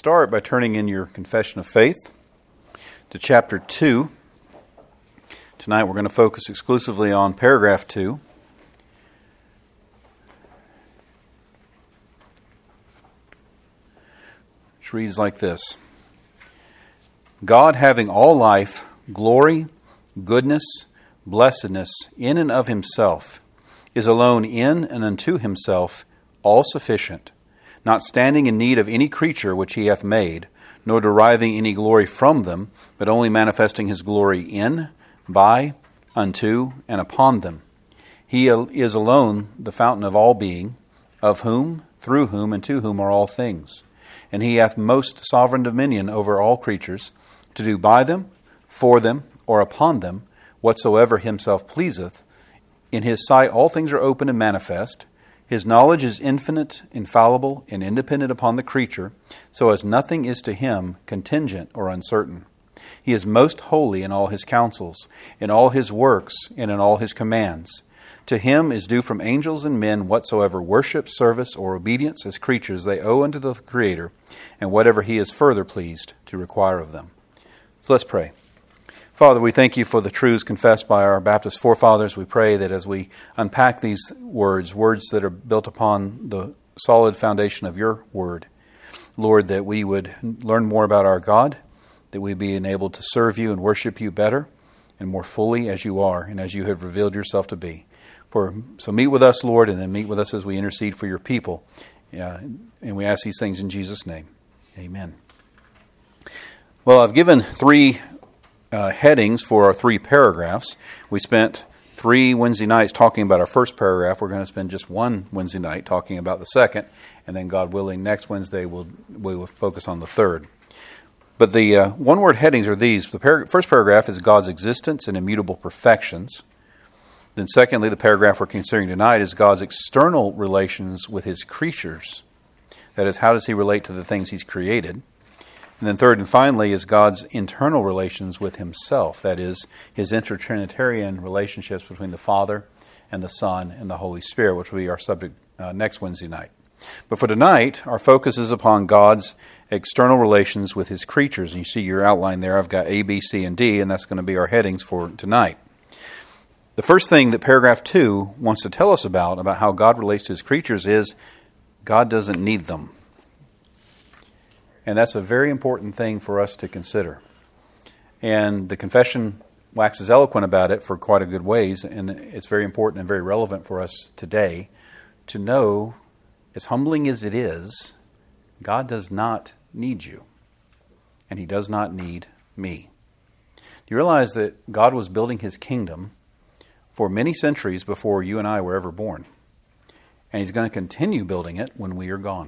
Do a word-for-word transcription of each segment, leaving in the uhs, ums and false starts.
start by turning in your Confession of Faith to chapter two. Tonight we're going to focus exclusively on paragraph two. Which reads like this. God, having all life, glory, goodness, blessedness in and of himself, is alone in and unto himself all sufficient, not standing in need of any creature which he hath made, nor deriving any glory from them, but only manifesting his glory in, by, unto, and upon them. He is alone the fountain of all being, of whom, through whom, and to whom are all things. And he hath most sovereign dominion over all creatures, to do by them, for them, or upon them, whatsoever himself pleaseth. In his sight all things are open and manifest. His knowledge is infinite, infallible, and independent upon the creature, so as nothing is to him contingent or uncertain. He is most holy in all his counsels, in all his works, and in all his commands. To him is due from angels and men whatsoever worship, service, or obedience as creatures they owe unto the Creator, and whatever he is further pleased to require of them. So let's pray. Father, we thank you for the truths confessed by our Baptist forefathers. We pray that as we unpack these words, words that are built upon the solid foundation of your word, Lord, that we would learn more about our God, that we be enabled to serve you and worship you better and more fully as you are and as you have revealed yourself to be. For So meet with us, Lord, and then meet with us as we intercede for your people. Uh, and we ask these things in Jesus' name. Amen. Well, I've given three Uh, headings for our three paragraphs. We spent three Wednesday nights talking about our first paragraph. We're going to spend just one Wednesday night talking about the second, and then God willing, next Wednesday we'll we will focus on the third. But the uh, one-word headings are these. The par- first paragraph is God's existence and immutable perfections. Then secondly, the paragraph we're considering tonight is God's external relations with his creatures. That is, how does he relate to the things he's created? And then third and finally is God's internal relations with himself. That is, his intertrinitarian relationships between the Father and the Son and the Holy Spirit, which will be our subject uh, next Wednesday night. But for tonight, our focus is upon God's external relations with his creatures. And you see your outline there. I've got A, B, C, and D, and that's going to be our headings for tonight. The first thing that paragraph two wants to tell us about, about how God relates to his creatures, is God doesn't need them. And that's a very important thing for us to consider. And the confession waxes eloquent about it for quite a good ways, and it's very important and very relevant for us today to know, as humbling as it is, God does not need you, and he does not need me. Do you realize that God was building his kingdom for many centuries before you and I were ever born? And he's going to continue building it when we are gone.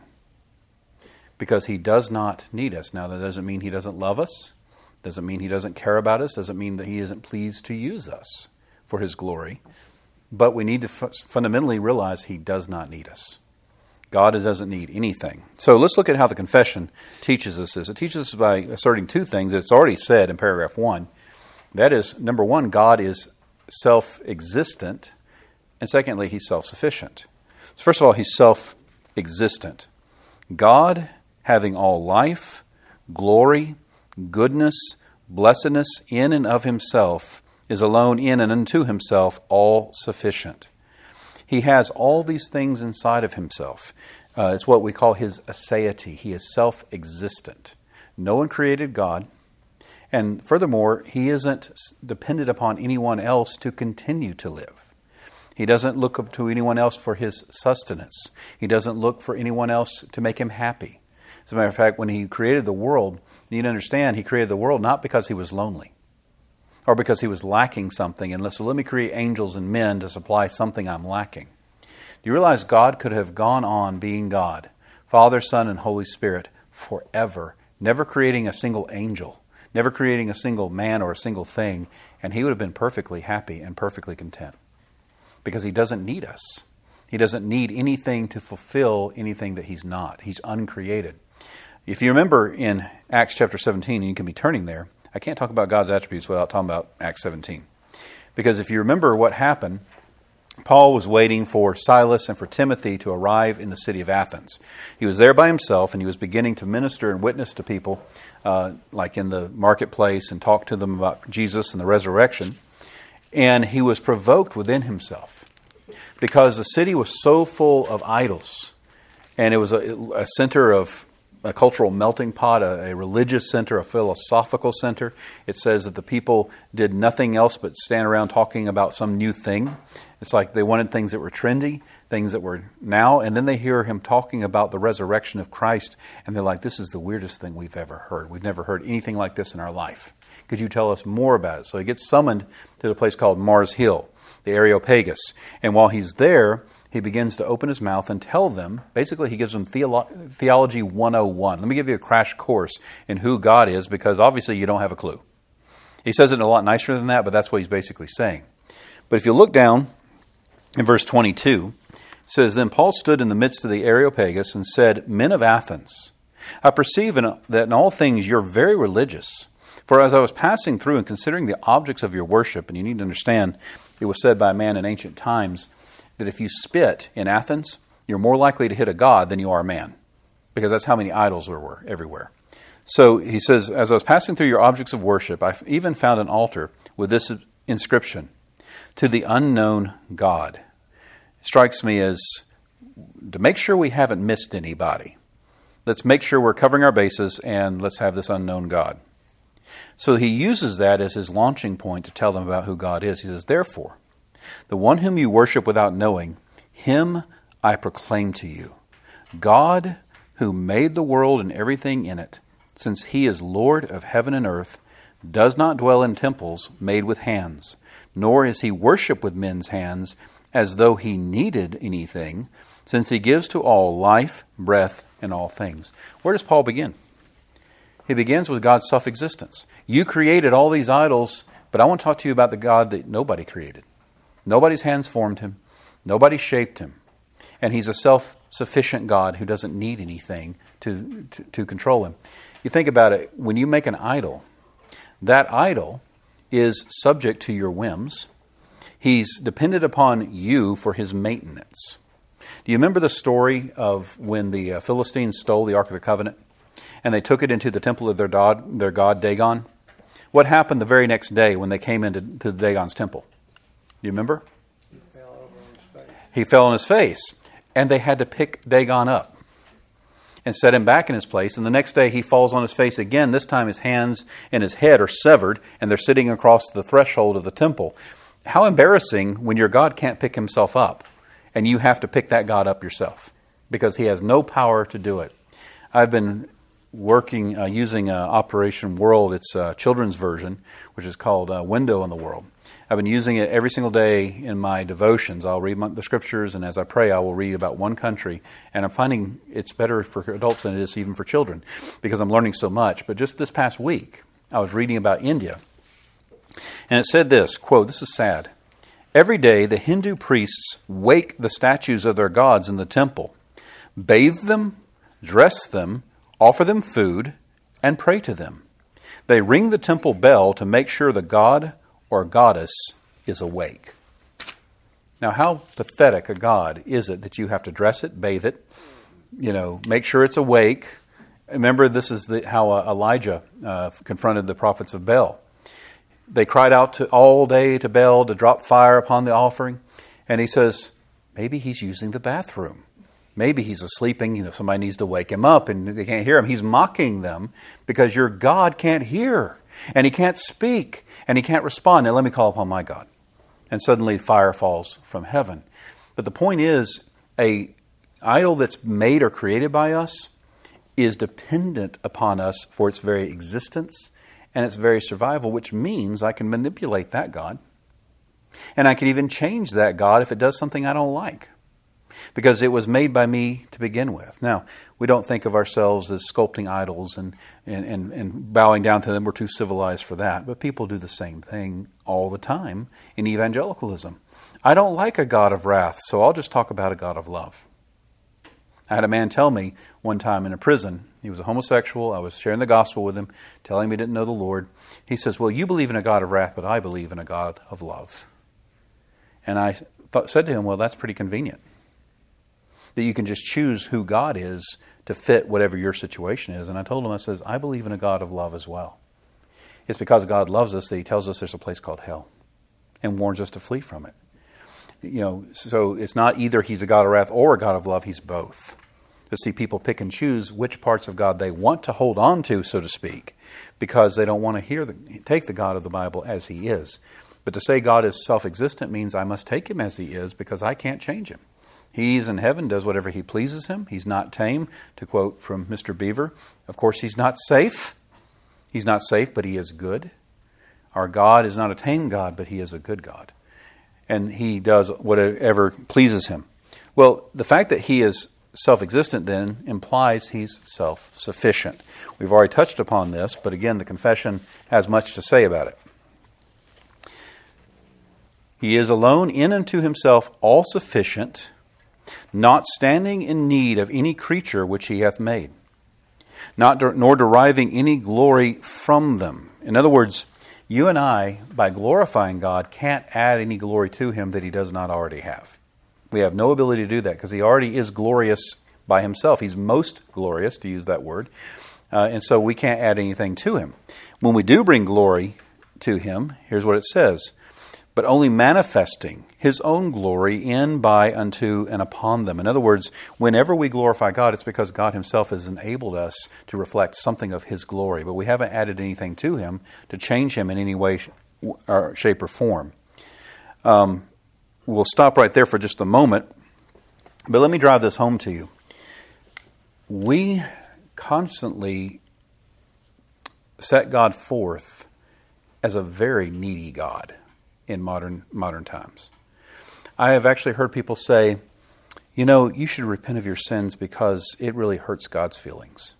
Because he does not need us. Now, that doesn't mean he doesn't love us. Doesn't mean he doesn't care about us. Doesn't mean that he isn't pleased to use us for his glory. But we need to f- fundamentally realize he does not need us. God doesn't need anything. So let's look at how the confession teaches us this. It teaches us by asserting two things that it's already said in paragraph one. That is, number one, God is self-existent. And secondly, he's self-sufficient. So first of all, he's self-existent. God, having all life, glory, goodness, blessedness in and of himself, is alone in and unto himself all sufficient. He has all these things inside of himself. Uh, it's what we call his aseity. He is self-existent. No one created God. And furthermore, he isn't dependent upon anyone else to continue to live. He doesn't look up to anyone else for his sustenance. He doesn't look for anyone else to make him happy. As a matter of fact, when he created the world, you need to understand he created the world not because he was lonely or because he was lacking something. And so let me create angels and men to supply something I'm lacking. Do you realize God could have gone on being God, Father, Son, and Holy Spirit forever, never creating a single angel, never creating a single man or a single thing, and he would have been perfectly happy and perfectly content because he doesn't need us. He doesn't need anything to fulfill anything that he's not. He's uncreated. If you remember in Acts chapter seventeen, and you can be turning there, I can't talk about God's attributes without talking about Acts seventeen. Because if you remember what happened Paul was waiting for Silas and for Timothy to arrive in the city of Athens. He was there by himself, and he was beginning to minister and witness to people, uh, like in the marketplace, and talk to them about Jesus and the resurrection. And he was provoked within himself because the city was so full of idols, and it was a, a center of a cultural melting pot, a, a religious center, a philosophical center. It says that the people did nothing else but stand around talking about some new thing. It's like they wanted things that were trendy, things that were now, and then they hear him talking about the resurrection of Christ, and they're like, this is the weirdest thing we've ever heard. We've never heard anything like this in our life. Could you tell us more about it? So he gets summoned to the place called Mars Hill, the Areopagus. And while he's there, he begins to open his mouth and tell them, basically he gives them Theolo- Theology one oh one. Let me give you a crash course in who God is, because obviously you don't have a clue. He says it a lot nicer than that, but that's what he's basically saying. But if you look down in verse twenty-two, it says, Then Paul stood in the midst of the Areopagus and said, Men of Athens, I perceive in, that in all things you're very religious. For as I was passing through and considering the objects of your worship, and you need to understand, it was said by a man in ancient times, that if you spit in Athens, you're more likely to hit a god than you are a man, because that's how many idols there were everywhere. So he says, as I was passing through your objects of worship, I even found an altar with this inscription, To the unknown God. It strikes me as, to make sure we haven't missed anybody, let's make sure we're covering our bases, and let's have this unknown God. So he uses that as his launching point to tell them about who God is. He says, Therefore, the one whom you worship without knowing, him I proclaim to you. God, who made the world and everything in it, since he is Lord of heaven and earth, does not dwell in temples made with hands, nor is he worshipped with men's hands as though he needed anything, since he gives to all life, breath, and all things. Where does Paul begin? He begins with God's self-existence. You created all these idols, but I want to talk to you about the God that nobody created. Nobody's hands formed him. Nobody shaped him. And he's a self-sufficient God who doesn't need anything to, to, to control him. You think about it, when you make an idol, that idol is subject to your whims. He's dependent upon you for his maintenance. Do you remember the story of when the Philistines stole the Ark of the Covenant and they took it into the temple of their god, their god Dagon? What happened the very next day when they came into to Dagon's temple? Do you remember? He fell over his face. He fell on his face. And they had to pick Dagon up and set him back in his place. And the next day he falls on his face again. This time his hands and his head are severed and they're sitting across the threshold of the temple. How embarrassing when your God can't pick himself up and you have to pick that God up yourself because he has no power to do it. I've been working uh, using uh, Operation World. It's a children's version, which is called uh, Window on the World. I've been using it every single day in my devotions. I'll read my, the scriptures, and as I pray, I will read about one country. And I'm finding it's better for adults than it is even for children because I'm learning so much. But just this past week, I was reading about India. And it said this, quote, this is sad. Every day, the Hindu priests wake the statues of their gods in the temple, bathe them, dress them, offer them food, and pray to them. They ring the temple bell to make sure the god or goddess is awake. Now, how pathetic a God is it that you have to dress it, bathe it, you know, make sure it's awake. Remember, this is the, how uh, Elijah uh, confronted the prophets of Baal. They cried out to, all day to Baal to drop fire upon the offering. And he says, maybe he's using the bathroom. Maybe he's sleeping, you know, somebody needs to wake him up and they can't hear him. He's mocking them because your God can't hear and he can't speak and he can't respond. Now let me call upon my God. And suddenly fire falls from heaven. But the point is, a idol that's made or created by us is dependent upon us for its very existence and its very survival, which means I can manipulate that God. And I can even change that God if it does something I don't like. Because it was made by me to begin with. Now, we don't think of ourselves as sculpting idols and, and, and, and bowing down to them. We're too civilized for that. But people do the same thing all the time in evangelicalism. I don't like a God of wrath, so I'll just talk about a God of love. I had a man tell me one time in a prison, he was a homosexual, I was sharing the gospel with him, telling him he didn't know the Lord. He says, well, you believe in a God of wrath, but I believe in a God of love. And I thought, said to him, well, that's pretty convenient. That you can just choose who God is to fit whatever your situation is. And I told him, I says, I believe in a God of love as well. It's because God loves us that He tells us there's a place called hell and warns us to flee from it. You know, so it's not either He's a God of wrath or a God of love. He's both. To see people pick and choose which parts of God they want to hold on to, so to speak, because they don't want to hear the, take the God of the Bible as He is. But to say God is self-existent means I must take Him as He is because I can't change Him. He's in heaven, does whatever He pleases Him. He's not tame, to quote from Mister Beaver. Of course, He's not safe. He's not safe, but He is good. Our God is not a tame God, but He is a good God. And He does whatever pleases Him. Well, the fact that He is self-existent then implies He's self-sufficient. We've already touched upon this, but again, the confession has much to say about it. He is alone in and to Himself all-sufficient, not standing in need of any creature which He hath made, not der- nor deriving any glory from them. In other words, you and I, by glorifying God, can't add any glory to Him that He does not already have. We have no ability to do that because He already is glorious by Himself. He's most glorious, to use that word. Uh, and so we can't add anything to Him. When we do bring glory to Him, here's what it says. But only manifesting His own glory in, by, unto, and upon them. In other words, whenever we glorify God, it's because God Himself has enabled us to reflect something of His glory. But we haven't added anything to Him to change Him in any way, or shape, or form. Um, we'll stop right there for just a moment. But let me drive this home to you. We constantly set God forth as a very needy God in modern modern times. I have actually heard people say, you know, you should repent of your sins because it really hurts God's feelings.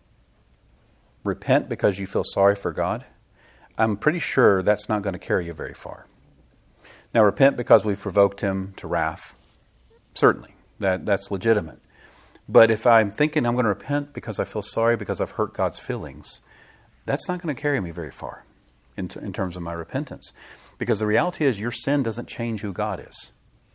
Repent because you feel sorry for God? I'm pretty sure that's not going to carry you very far. Now, repent because we've provoked Him to wrath? Certainly, that, that's legitimate. But if I'm thinking I'm going to repent because I feel sorry because I've hurt God's feelings, that's not going to carry me very far in, t- in terms of my repentance. Because the reality is your sin doesn't change who God is.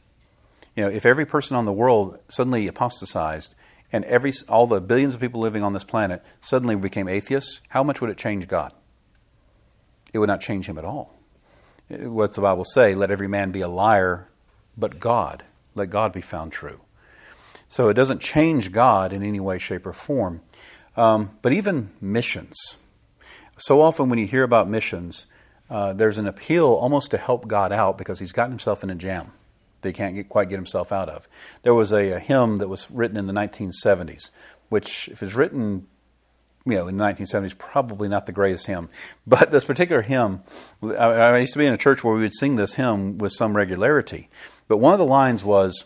You know, if every person on the world suddenly apostatized and every all the billions of people living on this planet suddenly became atheists, how much would it change God? It would not change Him at all. What's the Bible say? Let every man be a liar, but God. Let God be found true. So it doesn't change God in any way, shape, or form. Um, but even missions. So often when you hear about missions, Uh, there's an appeal almost to help God out because He's gotten Himself in a jam that He can't get, quite get Himself out of. There was a, a hymn that was written in the nineteen seventies, which if it's written you know, in the nineteen seventies, probably not the greatest hymn. But this particular hymn, I, I used to be in a church where we would sing this hymn with some regularity. But one of the lines was,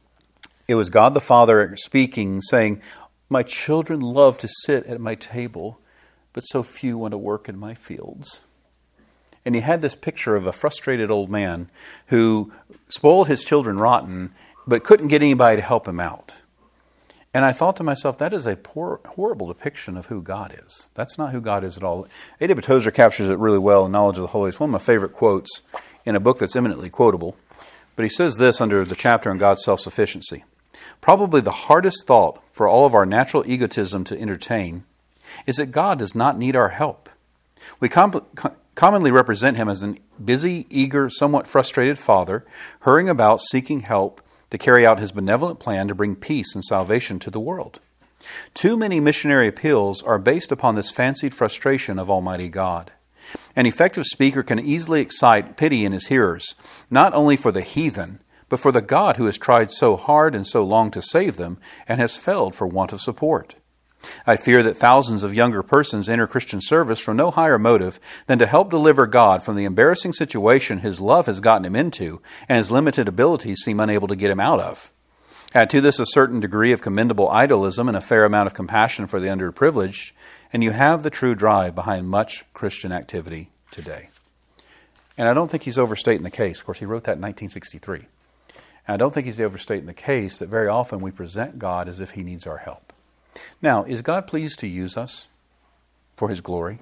it was God the Father speaking, saying, "My children love to sit at my table, but so few want to work in my fields." And he had this picture of a frustrated old man who spoiled his children rotten, but couldn't get anybody to help him out. And I thought to myself, that is a poor, horrible depiction of who God is. That's not who God is at all. A W Tozer captures it really well in Knowledge of the Holy. It's one of my favorite quotes in a book that's eminently quotable. But he says this under the chapter on God's self-sufficiency. Probably the hardest thought for all of our natural egotism to entertain is that God does not need our help. We com- commonly represent Him as a busy, eager, somewhat frustrated father, hurrying about seeking help to carry out His benevolent plan to bring peace and salvation to the world. Too many missionary appeals are based upon this fancied frustration of Almighty God. An effective speaker can easily excite pity in his hearers, not only for the heathen, but for the God who has tried so hard and so long to save them and has failed for want of support. I fear that thousands of younger persons enter Christian service from no higher motive than to help deliver God from the embarrassing situation His love has gotten him into and His limited abilities seem unable to get him out of. Add to this a certain degree of commendable idealism and a fair amount of compassion for the underprivileged, and you have the true drive behind much Christian activity today. And I don't think he's overstating the case. Of course, he wrote that in nineteen sixty-three. And I don't think he's overstating the case that very often we present God as if He needs our help. Now, is God pleased to use us for His glory?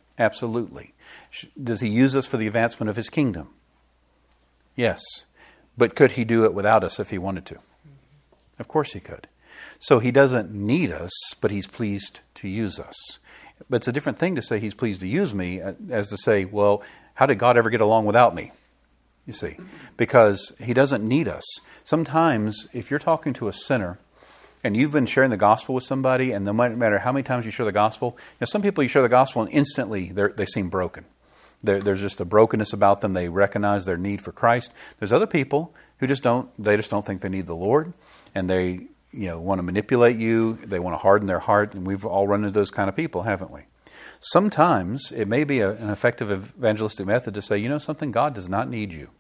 Absolutely. Does He use us for the advancement of His kingdom? Yes. But could he do it without us if he wanted to? Of course he could. So he doesn't need us, but he's pleased to use us. But it's a different thing to say he's pleased to use me as to say, well, how did God ever get along without me? You see, because he doesn't need us. Sometimes if you're talking to a sinner and you've been sharing the gospel with somebody, and no matter how many times you share the gospel, you know, some people you share the gospel and instantly they seem broken. There, there's just a brokenness about them. They recognize their need for Christ. There's other people who just don't, they just don't think they need the Lord, and they, you know, want to manipulate you. They want to harden their heart, and we've all run into those kind of people, haven't we? Sometimes it may be a, an effective evangelistic method to say, you know something, God does not need you.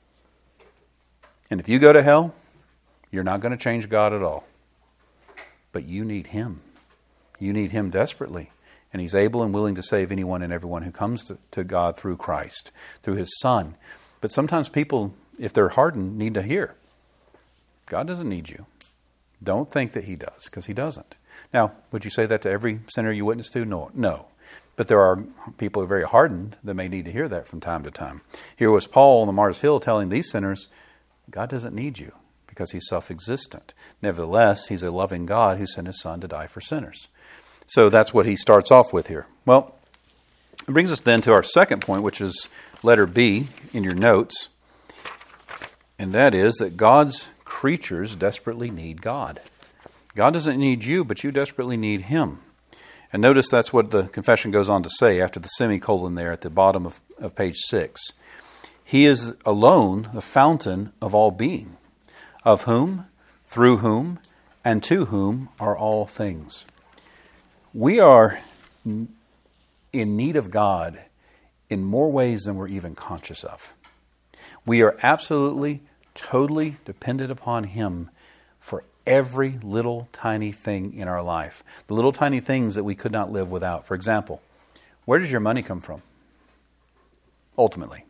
And if you go to hell, you're not going to change God at all. But you need Him. You need Him desperately. And He's able and willing to save anyone and everyone who comes to, to God through Christ, through His Son. But sometimes people, if they're hardened, need to hear, God doesn't need you. Don't think that He does, because He doesn't. Now, would you say that to every sinner you witness to? No. No. But there are people who are very hardened that may need to hear that from time to time. Here was Paul on the Mars Hill telling these sinners, God doesn't need you because He's self-existent. Nevertheless, He's a loving God who sent His Son to die for sinners. So that's what he starts off with here. Well, it brings us then to our second point, which is letter B in your notes. And that is that God's creatures desperately need God. God doesn't need you, but you desperately need Him. And notice that's what the confession goes on to say after the semicolon there at the bottom of, of page six. He is alone the fountain of all being, of whom, through whom, and to whom are all things. We are in need of God in more ways than we're even conscious of. We are absolutely, totally dependent upon Him for every little tiny thing in our life. The little tiny things that we could not live without. For example, where does your money come from? Ultimately.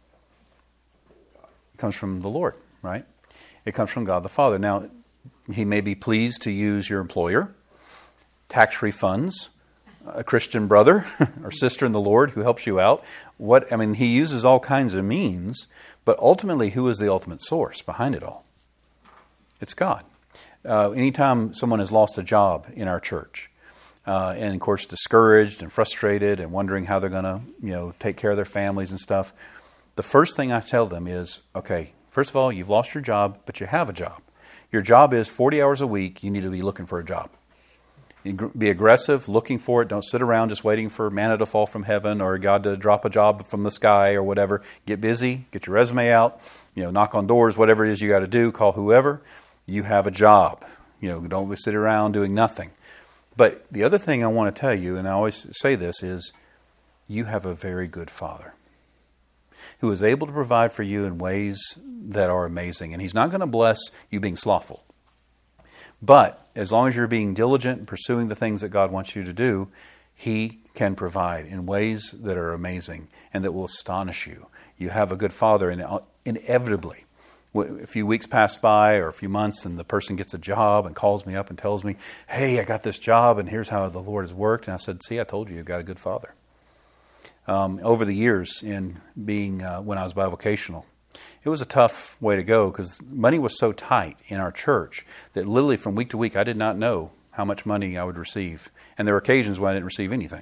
It comes from the Lord, right? It comes from God the Father. Now, He may be pleased to use your employer, tax-free funds, a Christian brother or sister in the Lord who helps you out. What I mean, He uses all kinds of means, but ultimately, who is the ultimate source behind it all? It's God. Uh, anytime someone has lost a job in our church, uh, and of course discouraged and frustrated and wondering how they're going to, you know, take care of their families and stuff, the first thing I tell them is, okay, first of all, you've lost your job, but you have a job. Your job is forty hours a week. You need to be looking for a job. Be aggressive, looking for it. Don't sit around just waiting for manna to fall from heaven or God to drop a job from the sky or whatever. Get busy, get your resume out, you know, knock on doors, whatever it is you got to do, call whoever. You have a job. You know, don't sit around doing nothing. But the other thing I want to tell you, and I always say this, is you have a very good Father who is able to provide for you in ways that are amazing. And He's not going to bless you being slothful. But as long as you're being diligent and pursuing the things that God wants you to do, He can provide in ways that are amazing and that will astonish you. You have a good Father, and inevitably, a few weeks pass by or a few months and the person gets a job and calls me up and tells me, hey, I got this job and here's how the Lord has worked. And I said, see, I told you, you've got a good Father. Um, over the years in being, uh, when I was bivocational, it was a tough way to go because money was so tight in our church that literally from week to week I did not know how much money I would receive. And there were occasions when I didn't receive anything.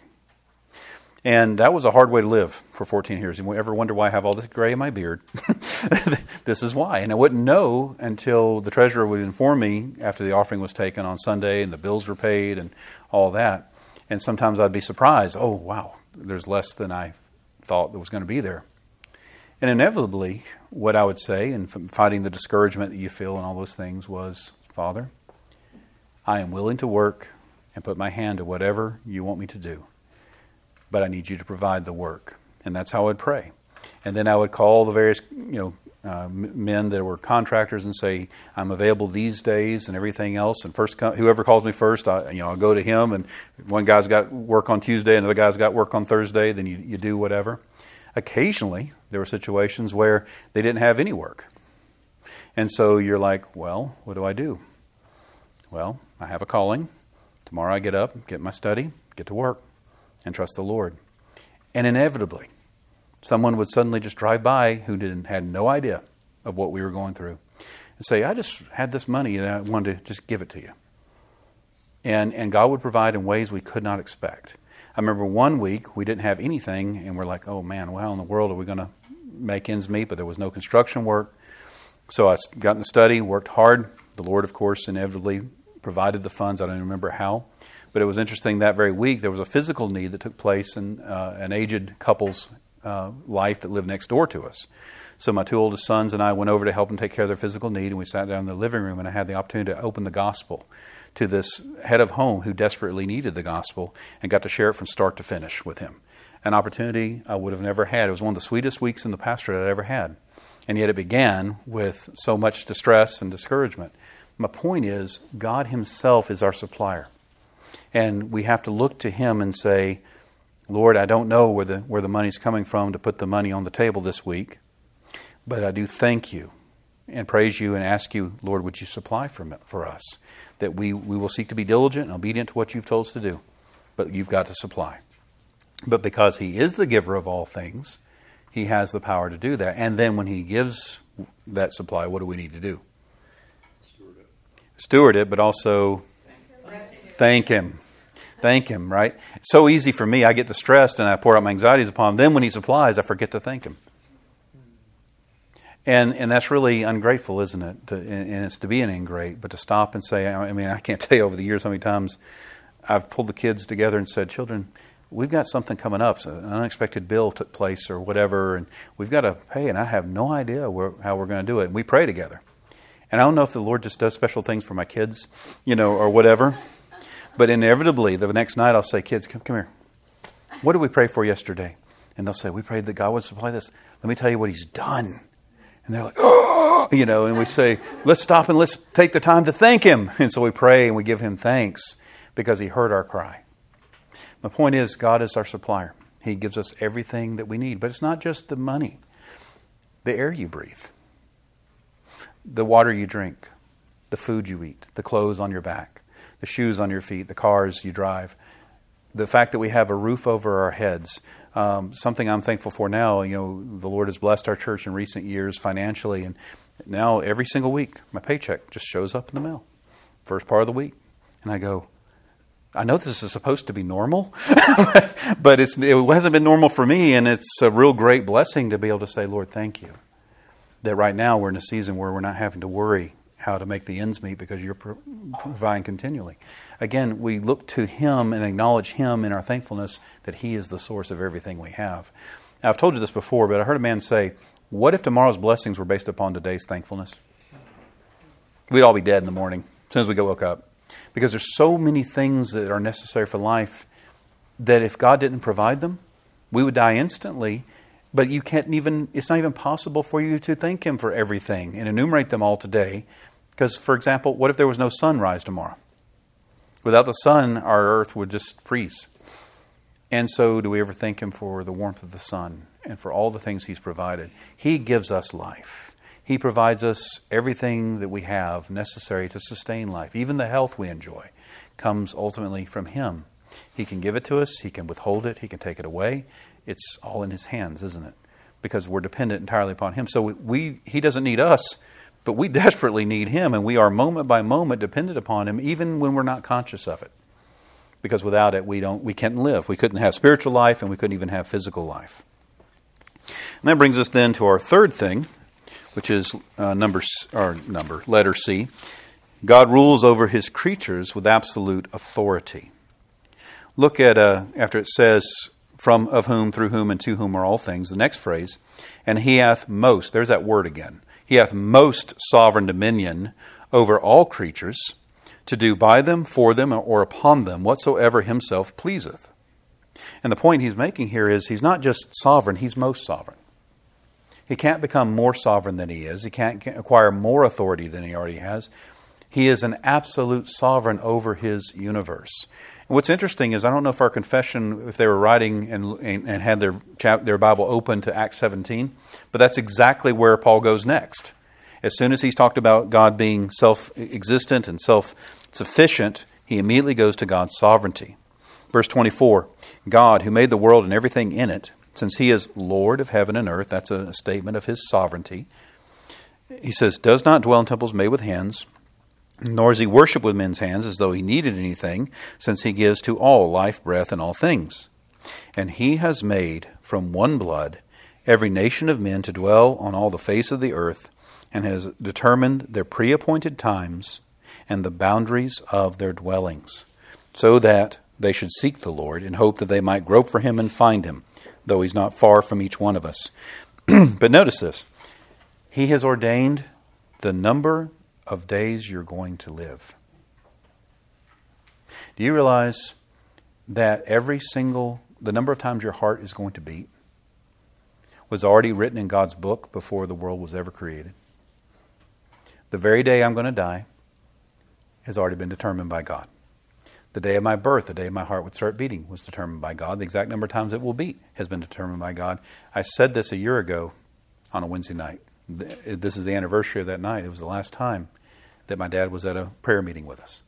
And that was a hard way to live for fourteen years. You ever wonder why I have all this gray in my beard? This is why. And I wouldn't know until the treasurer would inform me after the offering was taken on Sunday and the bills were paid and all that. And sometimes I'd be surprised. Oh, wow, there's less than I thought that was going to be there. And inevitably, what I would say, and fighting the discouragement that you feel and all those things was, Father, I am willing to work and put my hand to whatever you want me to do. But I need you to provide the work. And that's how I'd pray. And then I would call the various, you know, uh, men that were contractors and say, I'm available these days and everything else. And first, whoever calls me first, I, you know, I'll go to him. And one guy's got work on Tuesday, another guy's got work on Thursday. Then you, you do whatever. Occasionally, there were situations where they didn't have any work. And so you're like, well, what do I do? Well, I have a calling. Tomorrow I get up, get my study, get to work, and trust the Lord. And inevitably, someone would suddenly just drive by who didn't had no idea of what we were going through and say, I just had this money and I wanted to just give it to you. And and God would provide in ways we could not expect. I remember one week we didn't have anything and we're like, oh man, how in the world are we going to make ends meet? But there was no construction work. So I got in the study, worked hard. The Lord, of course, inevitably provided the funds. I don't even remember how. But it was interesting that very week there was a physical need that took place in uh, an aged couple's uh, life that lived next door to us. So my two oldest sons and I went over to help them take care of their physical need, and we sat down in the living room, and I had the opportunity to open the gospel to this head of home who desperately needed the gospel and got to share it from start to finish with him. An opportunity I would have never had. It was one of the sweetest weeks in the pastorate I'd ever had. And yet it began with so much distress and discouragement. My point is, God Himself is our supplier. And we have to look to Him and say, Lord, I don't know where the where the money's coming from to put the money on the table this week, but I do thank You and praise You and ask You, Lord, would You supply for, for us? That we, we will seek to be diligent and obedient to what You've told us to do, but You've got to supply. But because He is the giver of all things, He has the power to do that. And then when He gives that supply, what do we need to do? Steward it. Steward it, but also thank Him. Thank Him, right? It's so easy for me. I get distressed and I pour out my anxieties upon Him. Then when He supplies, I forget to thank Him. And and that's really ungrateful, isn't it? To, and, and it's to be an ingrate, but to stop and say, I mean, I can't tell you over the years how many times I've pulled the kids together and said, children, we've got something coming up. So an unexpected bill took place or whatever, and we've got to pay, and I have no idea where, how we're going to do it. And we pray together. And I don't know if the Lord just does special things for my kids, you know, or whatever. But inevitably, the next night I'll say, kids, come, come here. What did we pray for yesterday? And they'll say, we prayed that God would supply this. Let me tell you what He's done. And they're like, oh, you know, and we say, let's stop and let's take the time to thank Him. And so we pray and we give Him thanks because He heard our cry. My point is, God is our supplier. He gives us everything that we need. But it's not just the money. The air you breathe, the water you drink, the food you eat, the clothes on your back, the shoes on your feet, the cars you drive, the fact that we have a roof over our heads. Um, something I'm thankful for now, you know, the Lord has blessed our church in recent years financially, and now every single week my paycheck just shows up in the mail, first part of the week. And I go, I know this is supposed to be normal, but it's, it hasn't been normal for me, and it's a real great blessing to be able to say, Lord, thank You. That right now we're in a season where we're not having to worry how to make the ends meet because You're providing continually. Again, we look to Him and acknowledge Him in our thankfulness that He is the source of everything we have. Now, I've told you this before, but I heard a man say, what if tomorrow's blessings were based upon today's thankfulness? We'd all be dead in the morning as soon as we go woke up. Because there's so many things that are necessary for life that if God didn't provide them, we would die instantly. But you can't even, it's not even possible for you to thank Him for everything and enumerate them all today. Because, for example, what if there was no sunrise tomorrow? Without the sun, our earth would just freeze. And so do we ever thank Him for the warmth of the sun and for all the things He's provided? He gives us life. He provides us everything that we have necessary to sustain life. Even the health we enjoy comes ultimately from Him. He can give it to us. He can withhold it. He can take it away. It's all in His hands, isn't it? Because we're dependent entirely upon Him. So we, we He doesn't need us, but we desperately need Him. And we are moment by moment dependent upon Him, even when we're not conscious of it. Because without it, we don't, we can't live. We couldn't have spiritual life, and we couldn't even have physical life. And that brings us then to our third thing, which is uh, number, or number, letter C. God rules over His creatures with absolute authority. Look at, uh, after it says, from of whom, through whom, and to whom are all things, the next phrase, and He hath most, there's that word again, He hath most sovereign dominion over all creatures, to do by them, for them, or upon them, whatsoever Himself pleaseth. And the point He's making here is He's not just sovereign, He's most sovereign. He can't become more sovereign than He is. He can't acquire more authority than He already has. He is an absolute sovereign over His universe. And what's interesting is, I don't know if our confession, if they were writing and, and, and had their, chap, their Bible open to Acts seventeen, but that's exactly where Paul goes next. As soon as he's talked about God being self-existent and self-sufficient, he immediately goes to God's sovereignty. Verse twenty-four, God, who made the world and everything in it, since He is Lord of heaven and earth, that's a statement of His sovereignty, he says, does not dwell in temples made with hands, nor is he worshipped with men's hands as though he needed anything, since he gives to all life, breath, and all things. And he has made from one blood every nation of men to dwell on all the face of the earth, and has determined their pre-appointed times and the boundaries of their dwellings, so that they should seek the Lord in hope that they might grope for him and find him, though he's not far from each one of us. But notice this. He has ordained the number of days you're going to live. Do you realize that every single, the number of times your heart is going to beat was already written in God's book before the world was ever created? The very day I'm going to die has already been determined by God. The day of my birth, the day my heart would start beating, was determined by God. The exact number of times it will beat has been determined by God. I said this a year ago on a Wednesday night. This is the anniversary of that night. It was the last time that my dad was at a prayer meeting with us.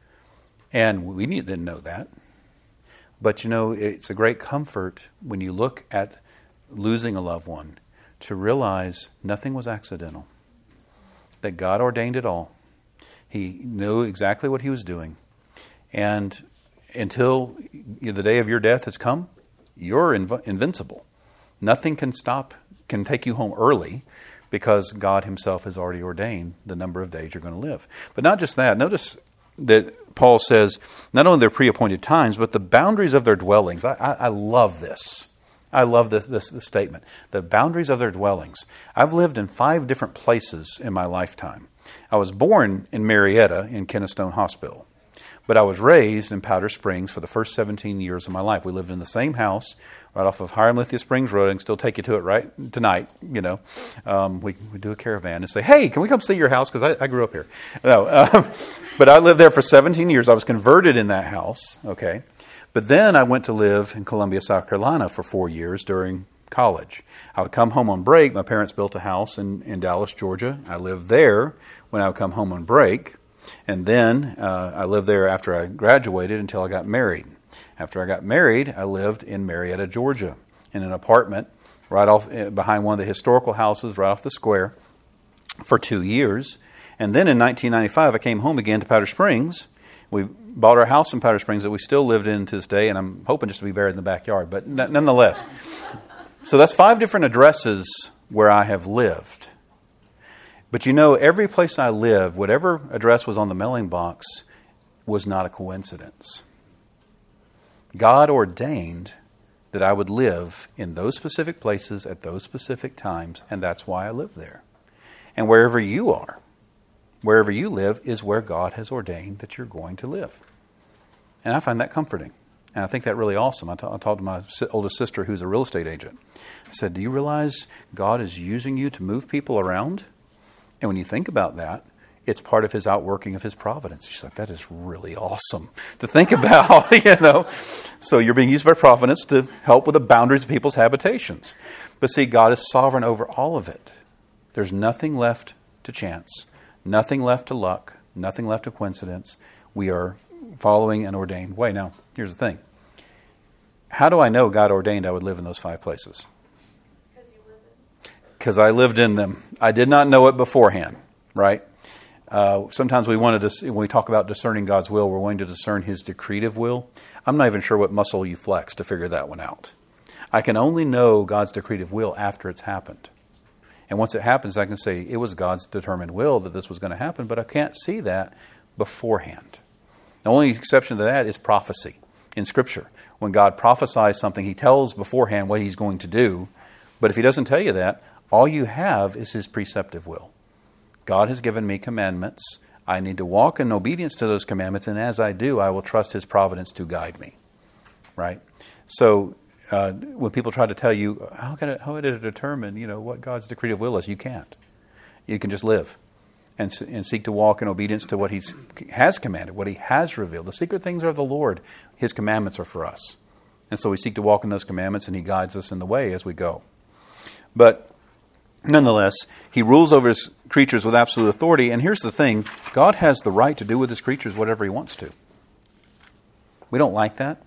And we didn't know that. But you know, it's a great comfort when you look at losing a loved one to realize nothing was accidental. That God ordained it all. He knew exactly what he was doing. And until the day of your death has come, you're inv- invincible. Nothing can stop, can take you home early, because God himself has already ordained the number of days you're going to live. But not just that. Notice that Paul says not only their pre-appointed times, but the boundaries of their dwellings. I, I, I love this. I love this, this, this statement. The boundaries of their dwellings. I've lived in five different places in my lifetime. I was born in Marietta in Kennestone Hospital. But I was raised in Powder Springs for the first seventeen years of my life. We lived in the same house right off of Hiram Lithia Springs Road. I can still take you to it right tonight. You know, um, we we do a caravan and say, "Hey, can we come see your house?" Because I, I grew up here. No, um, but I lived there for seventeen years. I was converted in that house. Okay, but then I went to live in Columbia, South Carolina, for four years during college. I would come home on break. My parents built a house in in Dallas, Georgia. I lived there when I would come home on break. And then uh, I lived there after I graduated until I got married. After I got married, I lived in Marietta, Georgia, in an apartment right off behind one of the historical houses right off the square for two years. And then in nineteen ninety-five, I came home again to Powder Springs. We bought our house in Powder Springs that we still lived in to this day, and I'm hoping just to be buried in the backyard, but n- nonetheless. So that's five different addresses where I have lived. But you know, every place I lived, whatever address was on the mailing box, was not a coincidence. God ordained that I would live in those specific places at those specific times, and that's why I live there. And wherever you are, wherever you live, is where God has ordained that you're going to live. And I find that comforting. And I think that really awesome. I, t- I talked to my oldest sister, who's a real estate agent. I said, do you realize God is using you to move people around? And when you think about that, it's part of his outworking of his providence. She's like, that is really awesome to think about, you know. So you're being used by providence to help with the boundaries of people's habitations. But see, God is sovereign over all of it. There's nothing left to chance, nothing left to luck, nothing left to coincidence. We are following an ordained way. Now, here's the thing. How do I know God ordained I would live in those five places? Because I lived in them. I did not know it beforehand, right? Uh, sometimes we want to, when we talk about discerning God's will, we're wanting to discern his decretive will. I'm not even sure what muscle you flex to figure that one out. I can only know God's decretive will after it's happened. And once it happens, I can say it was God's determined will that this was going to happen, but I can't see that beforehand. The only exception to that is prophecy in Scripture. When God prophesies something, he tells beforehand what he's going to do. But if he doesn't tell you that, all you have is his preceptive will. God has given me commandments. I need to walk in obedience to those commandments, and as I do, I will trust his providence to guide me. Right? So uh, when people try to tell you, how can it, how did it determine, you know, what God's decretive will is, you can't. You can just live and, and seek to walk in obedience to what he has commanded, what he has revealed. The secret things are of the Lord. His commandments are for us. And so we seek to walk in those commandments, and he guides us in the way as we go. But nonetheless, he rules over his creatures with absolute authority. And here's the thing. God has the right to do with his creatures whatever he wants to. We don't like that.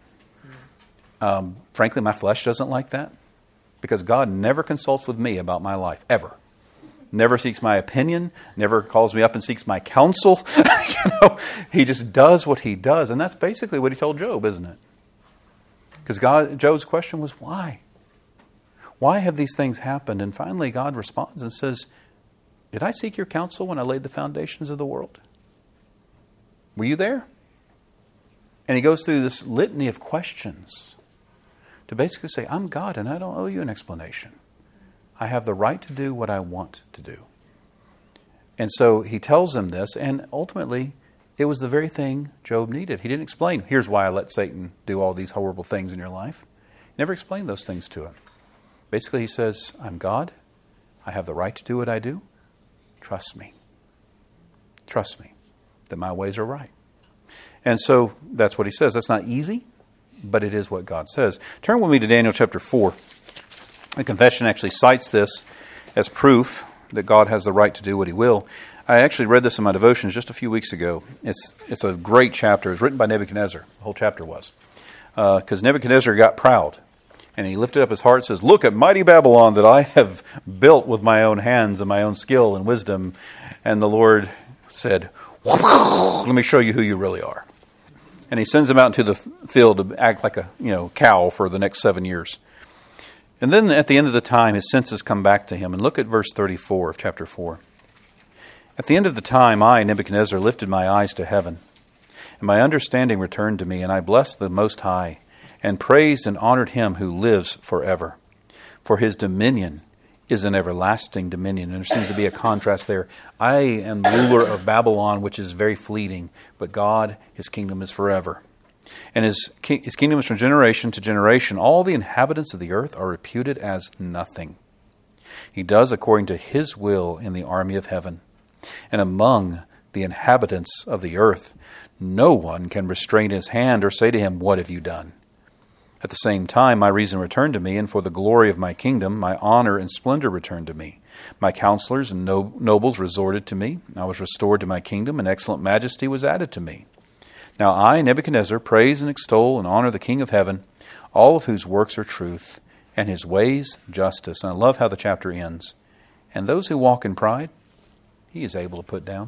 Um, frankly, my flesh doesn't like that. Because God never consults with me about my life, ever. never seeks my opinion, never calls me up and seeks my counsel. you know, he just does what he does. And that's basically what he told Job, isn't it? Because God, Job's question was, why? Why have these things happened? And finally God responds and says, did I seek your counsel when I laid the foundations of the world? Were you there? And he goes through this litany of questions to basically say, I'm God and I don't owe you an explanation. I have the right to do what I want to do. And so he tells him this, and ultimately it was the very thing Job needed. He didn't explain, here's why I let Satan do all these horrible things in your life. He never explained those things to him. Basically he says, I'm God. I have the right to do what I do. Trust me. Trust me that my ways are right. And so that's what he says. That's not easy, but it is what God says. Turn with me to Daniel chapter four. The confession actually cites this as proof that God has the right to do what he will. I actually read this in my devotions just a few weeks ago. It's it's a great chapter. It was written by Nebuchadnezzar. The whole chapter was. Because uh, Nebuchadnezzar got proud. And he lifted up his heart and says, look at mighty Babylon that I have built with my own hands and my own skill and wisdom. And the Lord said, let me show you who you really are. And he sends him out into the field to act like a you know cow for the next seven years. And then at the end of the time, his senses come back to him. And look at verse thirty-four of chapter four. At the end of the time, I, Nebuchadnezzar, lifted my eyes to heaven, and my understanding returned to me, and I blessed the Most High, and praised and honored him who lives forever. For his dominion is an everlasting dominion. And there seems to be a contrast there. I am ruler of Babylon, which is very fleeting, but God, his kingdom is forever. And his, his kingdom is from generation to generation. All the inhabitants of the earth are reputed as nothing. He does according to his will in the army of heaven. And among the inhabitants of the earth, no one can restrain his hand or say to him, what have you done? At the same time, my reason returned to me, and for the glory of my kingdom, my honor and splendor returned to me. My counselors and no- nobles resorted to me. I was restored to my kingdom, and excellent majesty was added to me. Now I, Nebuchadnezzar, praise and extol and honor the King of heaven, all of whose works are truth, and his ways justice. And I love how the chapter ends. And those who walk in pride, he is able to put down.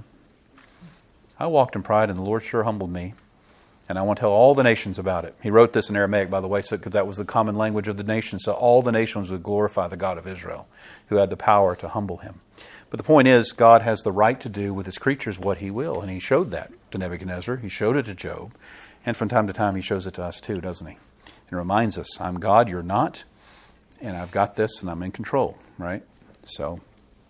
I walked in pride, and the Lord sure humbled me. And I want to tell all the nations about it. He wrote this in Aramaic, by the way, because so, that was the common language of the nation. So all the nations would glorify the God of Israel, who had the power to humble him. But the point is, God has the right to do with his creatures what he will. And he showed that to Nebuchadnezzar. He showed it to Job. And from time to time, he shows it to us too, doesn't he? And reminds us, I'm God, you're not. And I've got this, and I'm in control, right? So,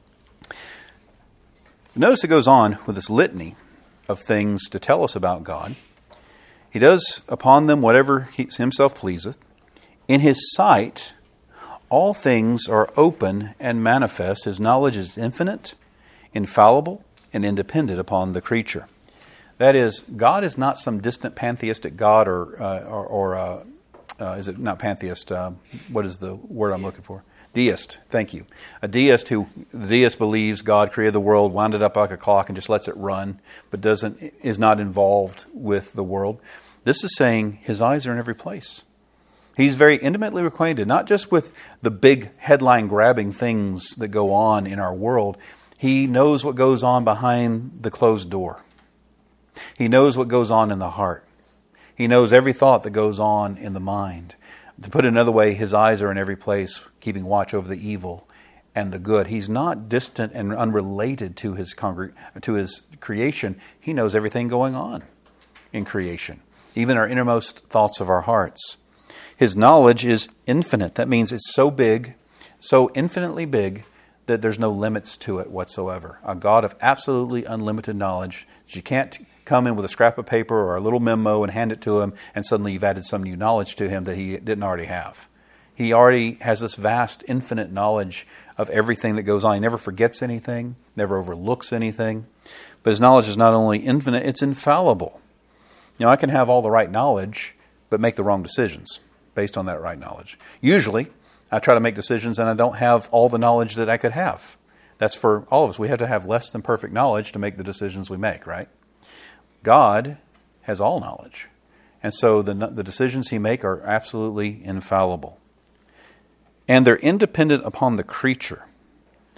notice it goes on with this litany of things to tell us about God. He does upon them whatever he himself pleaseth. In his sight, all things are open and manifest. His knowledge is infinite, infallible, and independent upon the creature. That is, God is not some distant pantheistic God, or uh, or, or uh, uh, is it not pantheist? Uh, what is the word I'm looking for? Deist. Thank you. A deist who the deist believes God created the world, wound it up like a clock, and just lets it run, but doesn't is not involved with the world. This is saying his eyes are in every place. He's very intimately acquainted, not just with the big headline-grabbing things that go on in our world. He knows what goes on behind the closed door. He knows what goes on in the heart. He knows every thought that goes on in the mind. To put it another way, his eyes are in every place, keeping watch over the evil and the good. He's not distant and unrelated to his congreg- to his creation. He knows everything going on in creation, even our innermost thoughts of our hearts. His knowledge is infinite. That means it's so big, so infinitely big, that there's no limits to it whatsoever. A God of absolutely unlimited knowledge. You can't come in with a scrap of paper or a little memo and hand it to him, and suddenly you've added some new knowledge to him that he didn't already have. He already has this vast, infinite knowledge of everything that goes on. He never forgets anything, never overlooks anything. But his knowledge is not only infinite, it's infallible. You know, I can have all the right knowledge, but make the wrong decisions based on that right knowledge. Usually, I try to make decisions and I don't have all the knowledge that I could have. That's for all of us. We have to have less than perfect knowledge to make the decisions we make, right? God has all knowledge. And so the, the decisions he makes are absolutely infallible. And they're independent upon the creature.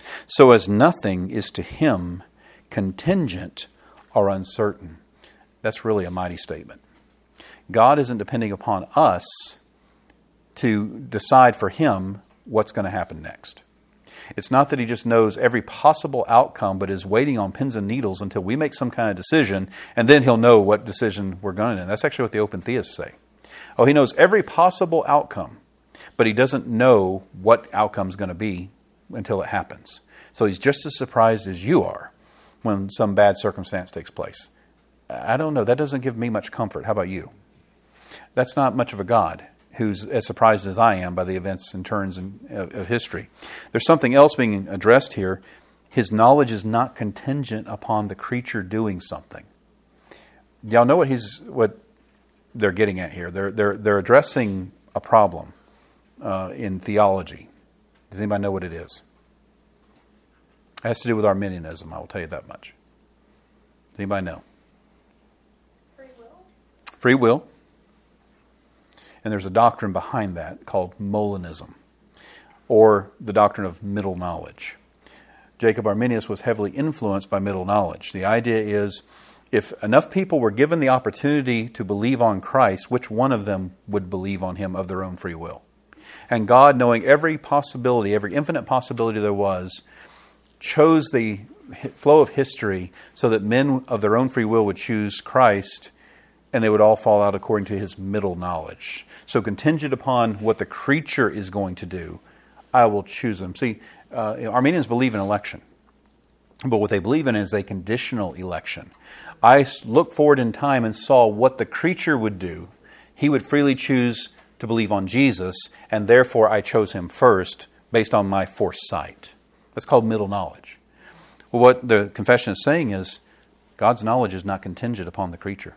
so as nothing is to him contingent or uncertain. That's really a mighty statement. God isn't depending upon us to decide for him what's going to happen next. It's not that he just knows every possible outcome, but is waiting on pins and needles until we make some kind of decision, and then he'll know what decision we're going to. That's actually what the open theists say. Oh, he knows every possible outcome, but he doesn't know what outcome is going to be until it happens. So he's just as surprised as you are when some bad circumstance takes place. I don't know. That doesn't give me much comfort. How about you? That's not much of a God who's as surprised as I am by the events and turns in, of, of history. There's something else being addressed here. His knowledge is not contingent upon the creature doing something. Y'all know what he's what they're getting at here. They're they're they're addressing a problem uh, in theology. Does anybody know what it is? It has to do with Arminianism. I will tell you that much. Does anybody know? Free will. Free will. And there's a doctrine behind that called Molinism, or the doctrine of middle knowledge. Jacob Arminius was heavily influenced by middle knowledge. The idea is, if enough people were given the opportunity to believe on Christ, which one of them would believe on him of their own free will? And God, knowing every possibility, every infinite possibility there was, chose the flow of history so that men of their own free will would choose Christ, and they would all fall out according to his middle knowledge. So contingent upon what the creature is going to do, I will choose them. See, uh, Armenians believe in election. But what they believe in is a conditional election. I looked forward in time and saw what the creature would do. He would freely choose to believe on Jesus, and therefore I chose him first based on my foresight. That's called middle knowledge. Well, what the confession is saying is God's knowledge is not contingent upon the creature.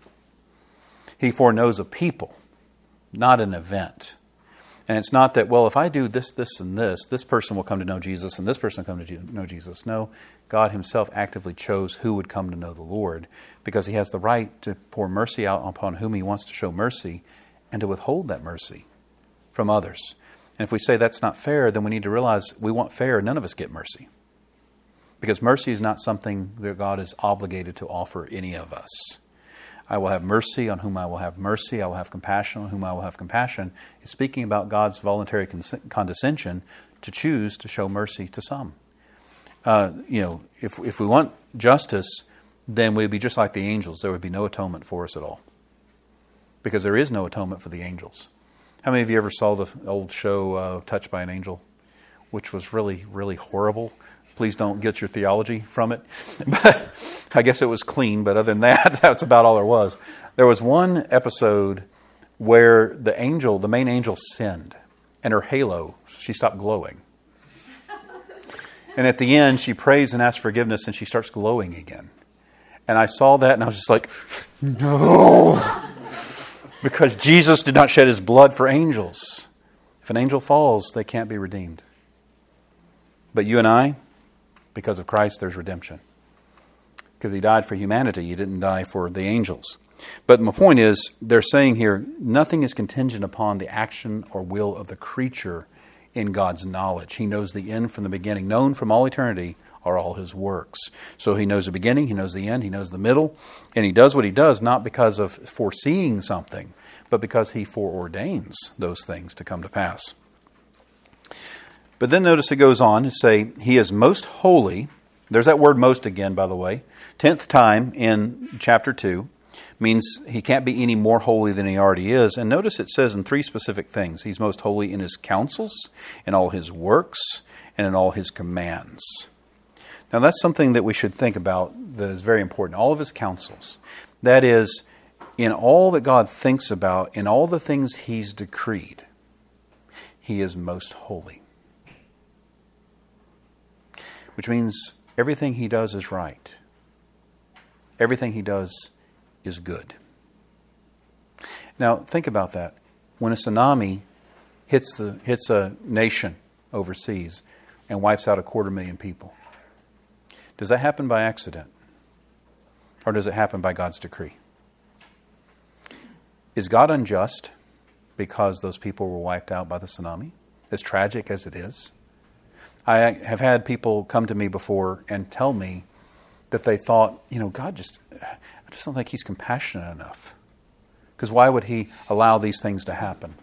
He foreknows a people, not an event. And it's not that, well, if I do this, this, and this, this person will come to know Jesus and this person will come to know Jesus. No, God himself actively chose who would come to know the Lord because he has the right to pour mercy out upon whom he wants to show mercy and to withhold that mercy from others. And if we say that's not fair, then we need to realize we want fair. None of us get mercy. Because mercy is not something that God is obligated to offer any of us. I will have mercy on whom I will have mercy. I will have compassion on whom I will have compassion. It's speaking about God's voluntary condescension to choose to show mercy to some. Uh, you know, if if we want justice, then we'd be just like the angels. There would be no atonement for us at all. Because there is no atonement for the angels. How many of you ever saw the old show uh, Touched by an Angel? Which was really, really horrible. Please don't get your theology from it. But I guess it was clean, but other than that, that's about all there was. There was one episode where the angel, the main angel, sinned. And her halo, she stopped glowing. And at the end, she prays and asks forgiveness, and she starts glowing again. And I saw that, and I was just like, no! Because Jesus did not shed his blood for angels. If an angel falls, they can't be redeemed. But you and I, because of Christ, there's redemption. Because he died for humanity. He didn't die for the angels. But my point is, they're saying here, nothing is contingent upon the action or will of the creature in God's knowledge. He knows the end from the beginning. Known from all eternity are all his works. So he knows the beginning, he knows the end, he knows the middle. And he does what he does not because of foreseeing something, but because he foreordains those things to come to pass. But then notice it goes on to say, he is most holy. There's that word most again, by the way. Tenth time in chapter two. Means he can't be any more holy than he already is. And notice it says in three specific things. He's most holy in his counsels, in all his works, and in all his commands. Now that's something that we should think about that is very important. All of his counsels. That is, in all that God thinks about, in all the things he's decreed, he is most holy. Which means everything he does is right. Everything he does is good. Now, think about that. When a tsunami hits the hits a nation overseas and wipes out a quarter million people, does that happen by accident? Or does it happen by God's decree? Is God unjust because those people were wiped out by the tsunami? As tragic as it is? I have had people come to me before and tell me that they thought, you know, God just, I just don't think He's compassionate enough. Because why would He allow these things to happen?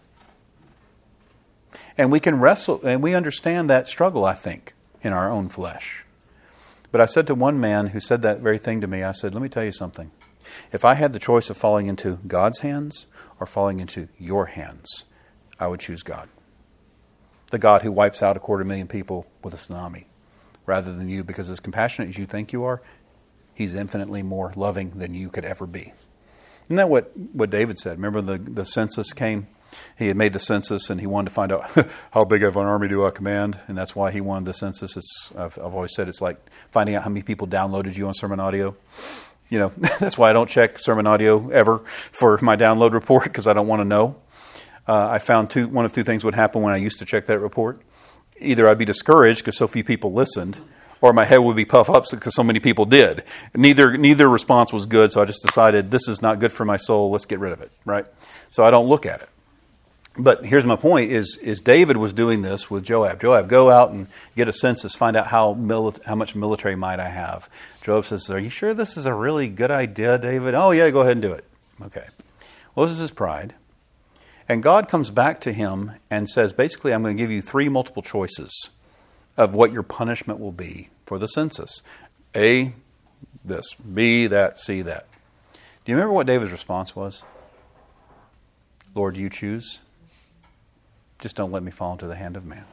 And we can wrestle, and we understand that struggle, I think, in our own flesh. But I said to one man who said that very thing to me, I said, let me tell you something. If I had the choice of falling into God's hands or falling into your hands, I would choose God. The God who wipes out a quarter million people with a tsunami, rather than you, because as compassionate as you think you are, He's infinitely more loving than you could ever be. Isn't that what, what David said? Remember the, the census came? He had made the census and he wanted to find out how big of an army do I command? And that's why he wanted the census. It's, I've, I've always said it's like finding out how many people downloaded you on Sermon Audio. You know, that's why I don't check Sermon Audio ever for my download report, because I don't want to know. Uh, I found two, one of two things would happen when I used to check that report. Either I'd be discouraged because so few people listened, or my head would be puffed up because so many people did. Neither neither response was good, so I just decided this is not good for my soul. Let's get rid of it, right? So I don't look at it. But here's my point: is is David was doing this with Joab. Joab, go out and get a census, find out how mili- how much military might I have. Joab says, "Are you sure this is a really good idea, David?" "Oh yeah, go ahead and do it." Okay. Well, this is his pride. And God comes back to him and says, basically, I'm going to give you three multiple choices of what your punishment will be for the census. A, this. B, that. C, that. Do you remember what David's response was? Lord, you choose. Just don't let me fall into the hand of man.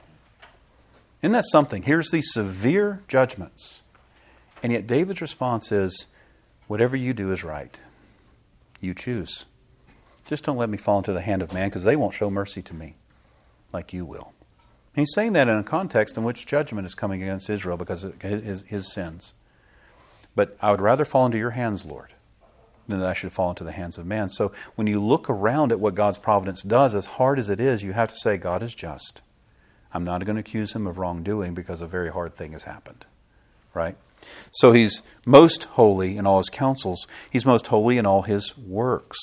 Isn't that something? Here's these severe judgments. And yet David's response is, whatever you do is right. You choose. Just don't let me fall into the hand of man, because they won't show mercy to me like you will. And he's saying that in a context in which judgment is coming against Israel because of his, his sins. But I would rather fall into your hands, Lord, than that I should fall into the hands of man. So when you look around at what God's providence does, as hard as it is, you have to say, God is just. I'm not going to accuse him of wrongdoing because a very hard thing has happened. Right? So he's most holy in all his counsels. He's most holy in all his works.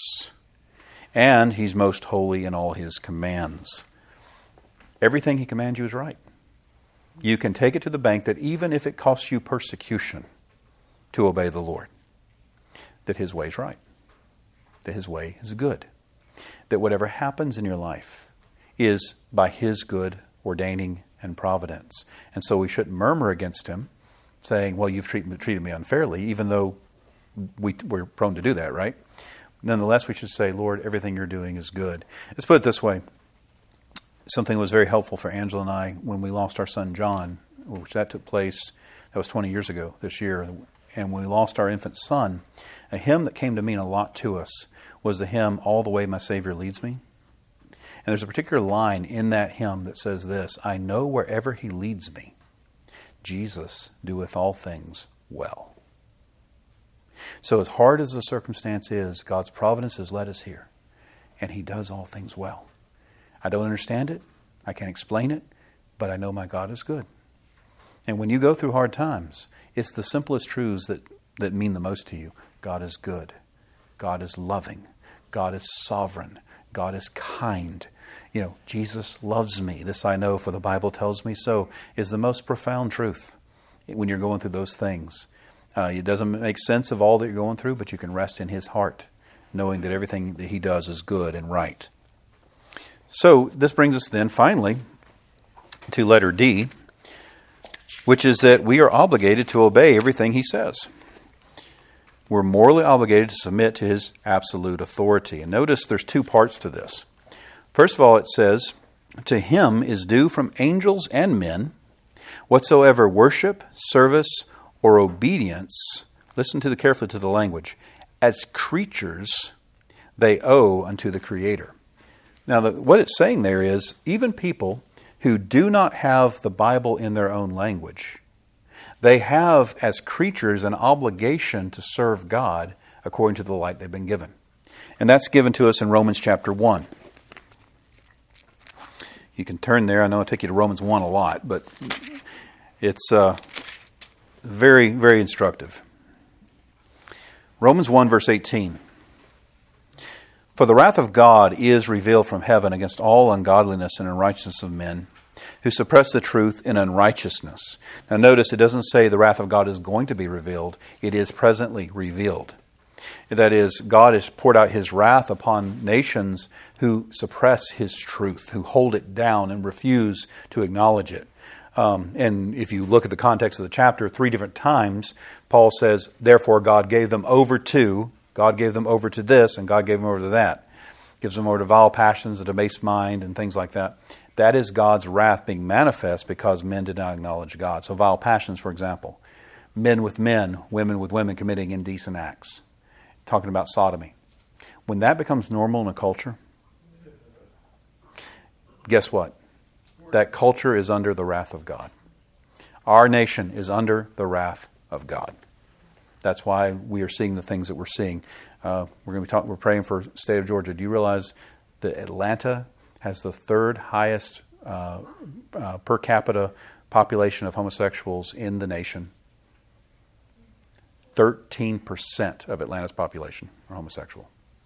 And he's most holy in all his commands. Everything he commands you is right. You can take it to the bank that even if it costs you persecution to obey the Lord, that his way is right. That his way is good. That whatever happens in your life is by his good ordaining and providence. And so we shouldn't murmur against him, saying, well, you've treated, treated me unfairly, even though we, we're prone to do that, right? Nonetheless, we should say, Lord, everything you're doing is good. Let's put it this way. Something that was very helpful for Angela and I when we lost our son John, which that took place, that was twenty years ago this year, and when we lost our infant son, a hymn that came to mean a lot to us was the hymn, All the Way My Savior Leads Me. And there's a particular line in that hymn that says this, I know wherever he leads me, Jesus doeth all things well. So as hard as the circumstance is, God's providence has led us here. And he does all things well. I don't understand it. I can't explain it. But I know my God is good. And when you go through hard times, it's the simplest truths that, that mean the most to you. God is good. God is loving. God is sovereign. God is kind. You know, Jesus loves me. This I know, for the Bible tells me so, is the most profound truth when you're going through those things. Uh, it doesn't make sense of all that you're going through, but you can rest in his heart, knowing that everything that he does is good and right. So this brings us then finally to letter D, which is that we are obligated to obey everything he says. We're morally obligated to submit to his absolute authority. And notice there's two parts to this. First of all, it says, to him is due from angels and men whatsoever worship, service, or obedience, listen to the carefully to the language, as creatures they owe unto the Creator. Now, the, what it's saying there is, even people who do not have the Bible in their own language, they have, as creatures, an obligation to serve God according to the light they've been given. And that's given to us in Romans chapter one. You can turn there. I know I take you to Romans one a lot, but it's uh, very, very instructive. Romans one, verse eighteen. For the wrath of God is revealed from heaven against all ungodliness and unrighteousness of men, who suppress the truth in unrighteousness. Now notice it doesn't say the wrath of God is going to be revealed. It is presently revealed. That is, God has poured out His wrath upon nations who suppress His truth, who hold it down and refuse to acknowledge it. Um, and if you look at the context of the chapter, three different times, Paul says, therefore God gave them over to, God gave them over to this, and God gave them over to that. Gives them over to vile passions, a debased mind, and things like that. That is God's wrath being manifest because men did not acknowledge God. So vile passions, for example, men with men, women with women committing indecent acts. Talking about sodomy. When that becomes normal in a culture, guess what? That culture is under the wrath of God. Our nation is under the wrath of God. That's why we are seeing the things that we're seeing. Uh, we're going to be talking. We're praying for the state of Georgia. Do you realize that Atlanta has the third highest uh, uh, per capita population of homosexuals in the nation? thirteen percent of Atlanta's population are homosexual.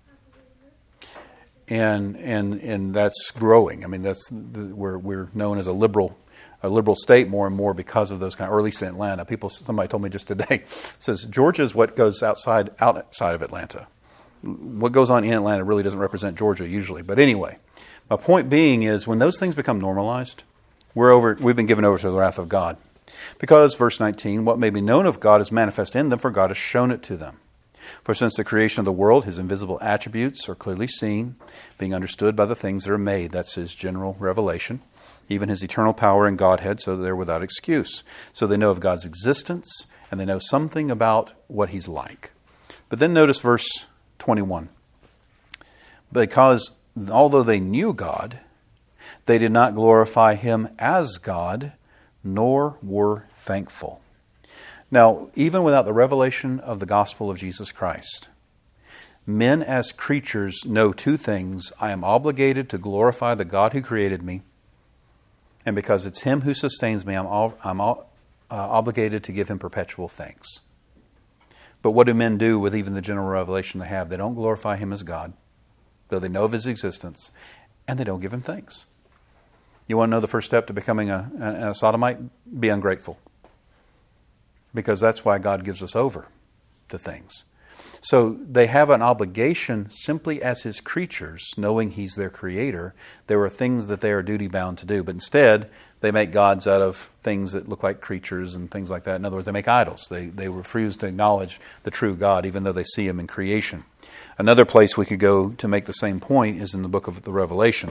And and and that's growing. I mean, that's we're we're known as a liberal a liberal state more and more because of those kind of, or at least in Atlanta. People, somebody told me just today, says Georgia is what goes outside outside of Atlanta. What goes on in Atlanta really doesn't represent Georgia usually. But anyway, my point being is when those things become normalized, we're over. We've been given over to the wrath of God. Because, verse nineteen, what may be known of God is manifest in them, for God has shown it to them. For since the creation of the world, His invisible attributes are clearly seen, being understood by the things that are made. That's His general revelation. Even His eternal power and Godhead, so they're without excuse. So they know of God's existence, and they know something about what He's like. But then notice verse twenty-one. Because although they knew God, they did not glorify Him as God, nor were thankful. Now, even without the revelation of the gospel of Jesus Christ, men as creatures know two things. I am obligated to glorify the God who created me, and because it's Him who sustains me, I'm, all, I'm all, uh, obligated to give Him perpetual thanks. But what do men do with even the general revelation they have? They don't glorify Him as God, though they know of His existence, and they don't give Him thanks. You want to know the first step to becoming a, a, a sodomite? Be ungrateful. Because that's why God gives us over to things. So they have an obligation simply as His creatures, knowing He's their creator. There are things that they are duty-bound to do. But instead, they make gods out of things that look like creatures and things like that. In other words, they make idols. They, they refuse to acknowledge the true God, even though they see Him in creation. Another place we could go to make the same point is in the book of the Revelation.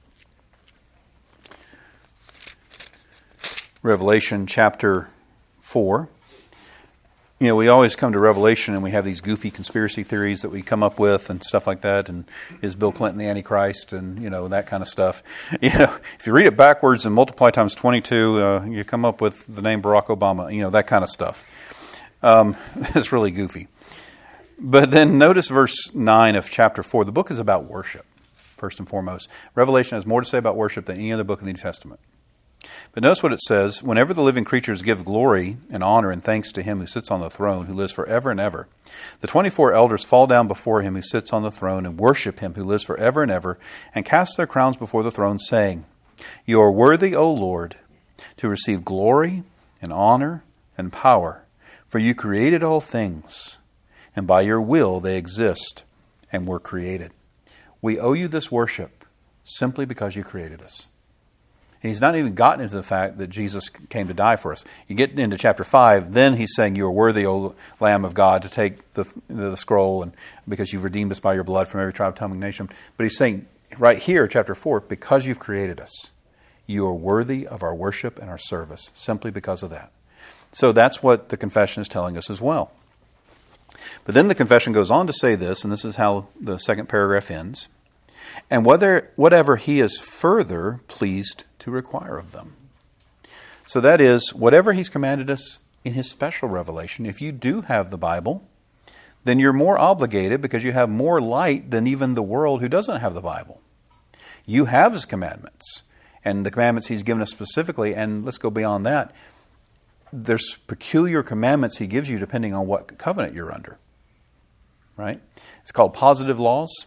Revelation chapter four. You know, we always come to Revelation and we have these goofy conspiracy theories that we come up with and stuff like that. And is Bill Clinton the Antichrist and, you know, that kind of stuff. You know, if you read it backwards and multiply times twenty-two, uh, you come up with the name Barack Obama, you know, that kind of stuff. Um, it's really goofy. But then notice verse nine of chapter four. The book is about worship, first and foremost. Revelation has more to say about worship than any other book in the New Testament. But notice what it says, whenever the living creatures give glory and honor and thanks to Him who sits on the throne, who lives forever and ever, the twenty-four elders fall down before Him who sits on the throne and worship Him who lives forever and ever, and cast their crowns before the throne, saying, You are worthy, O Lord, to receive glory and honor and power, for You created all things, and by Your will they exist and were created. We owe You this worship simply because You created us. He's not even gotten into the fact that Jesus came to die for us. You get into chapter five, then He's saying, You are worthy, O Lamb of God, to take the, the scroll, and because You've redeemed us by Your blood from every tribe, tongue, and nation. But He's saying right here, chapter four, because You've created us, You are worthy of our worship and our service, simply because of that. So that's what the confession is telling us as well. But then the confession goes on to say this, and this is how the second paragraph ends. And whether whatever He is further pleased to require of them. So that is, whatever He's commanded us in His special revelation, if you do have the Bible, then you're more obligated because you have more light than even the world who doesn't have the Bible. You have His commandments, and the commandments He's given us specifically, and let's go beyond that. There's peculiar commandments He gives you depending on what covenant you're under. Right? It's called positive laws.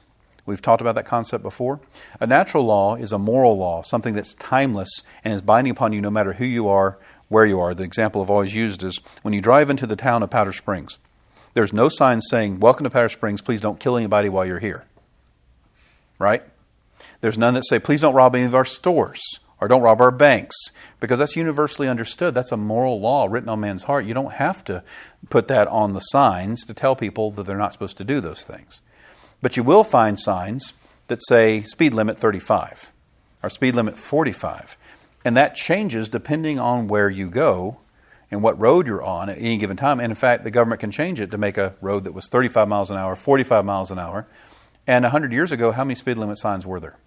We've talked about that concept before. A natural law is a moral law, something that's timeless and is binding upon you no matter who you are, where you are. The example I've always used is when you drive into the town of Powder Springs, there's no sign saying, "Welcome to Powder Springs, please don't kill anybody while you're here." Right? There's none that say, "Please don't rob any of our stores," or "Don't rob our banks," because that's universally understood. That's a moral law written on man's heart. You don't have to put that on the signs to tell people that they're not supposed to do those things. But you will find signs that say speed limit thirty-five or speed limit forty-five. And that changes depending on where you go and what road you're on at any given time. And in fact, the government can change it to make a road that was thirty-five miles an hour, forty-five miles an hour. And one hundred years ago, how many speed limit signs were there?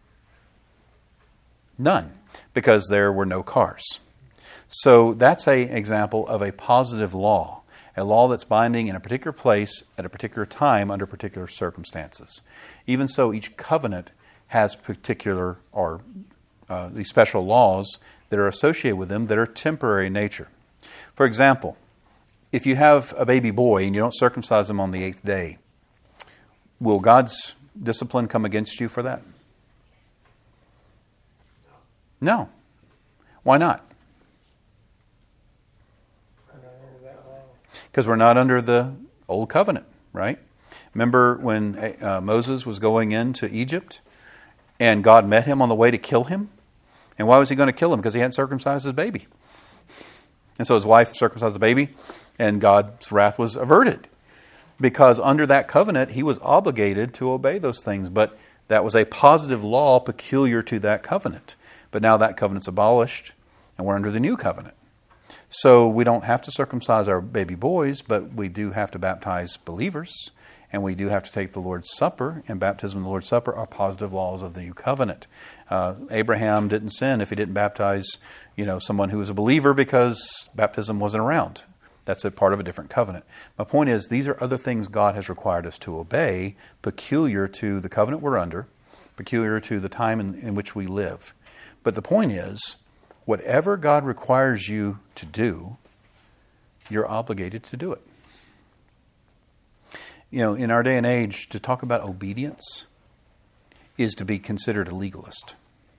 None, because there were no cars. So that's an example of a positive law, a law that's binding in a particular place at a particular time under particular circumstances. Even so, each covenant has particular or uh, these special laws that are associated with them that are temporary in nature. For example, if you have a baby boy and you don't circumcise him on the eighth day, will God's discipline come against you for that? No. Why not? Because we're not under the old covenant, right? Remember when uh, Moses was going into Egypt and God met him on the way to kill him? And why was he going to kill him? Because he hadn't circumcised his baby. And so his wife circumcised the baby and God's wrath was averted. Because under that covenant, he was obligated to obey those things. But that was a positive law peculiar to that covenant. But now that covenant's abolished, and we're under the new covenant. So we don't have to circumcise our baby boys, but we do have to baptize believers, and we do have to take the Lord's Supper, and baptism and the Lord's Supper are positive laws of the new covenant. Uh, Abraham didn't sin if he didn't baptize, you know, someone who was a believer because baptism wasn't around. That's a part of a different covenant. My point is, these are other things God has required us to obey, peculiar to the covenant we're under, peculiar to the time in, in which we live. But the point is, whatever God requires you to do, you're obligated to do it. You know, in our day and age, to talk about obedience is to be considered a legalist.